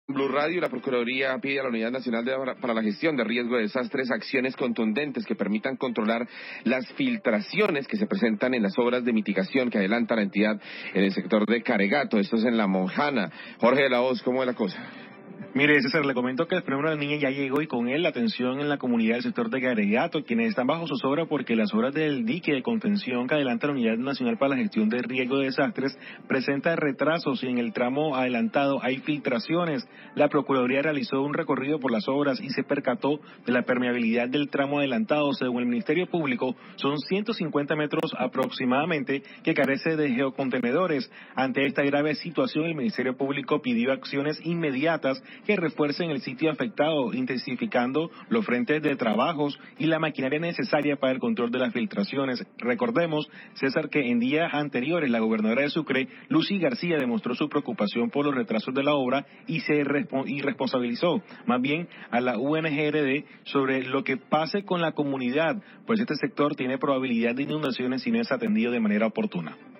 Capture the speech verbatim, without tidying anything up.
Blue Radio, la Procuraduría pide a la Unidad Nacional de, para la Gestión de Riesgo de Desastres acciones contundentes que permitan controlar las filtraciones que se presentan en las obras de mitigación que adelanta la entidad en el sector de Caregato. Esto es en La Monjana. Jorge de la Hoz, ¿cómo es la cosa? Mire, César, le comento que el fenómeno de la niña ya llegó y con él la atención en la comunidad del sector de Caregato, quienes están bajo zozobra porque las obras del dique de contención que adelanta la Unidad Nacional para la Gestión de Riesgo de Desastres presenta retrasos y en el tramo adelantado hay filtraciones. La Procuraduría realizó un recorrido por las obras y se percató de la permeabilidad del tramo adelantado. Según el Ministerio Público, son ciento cincuenta metros aproximadamente que carece de geocontenedores. Ante esta grave situación, el Ministerio Público pidió acciones inmediatas que refuercen el sitio afectado, intensificando los frentes de trabajos y la maquinaria necesaria para el control de las filtraciones. Recordemos, César, que en días anteriores la gobernadora de Sucre, Lucy García, demostró su preocupación por los retrasos de la obra y se respo- y responsabilizó más bien a la U N G R D sobre lo que pase con la comunidad, pues este sector tiene probabilidad de inundaciones si no es atendido de manera oportuna.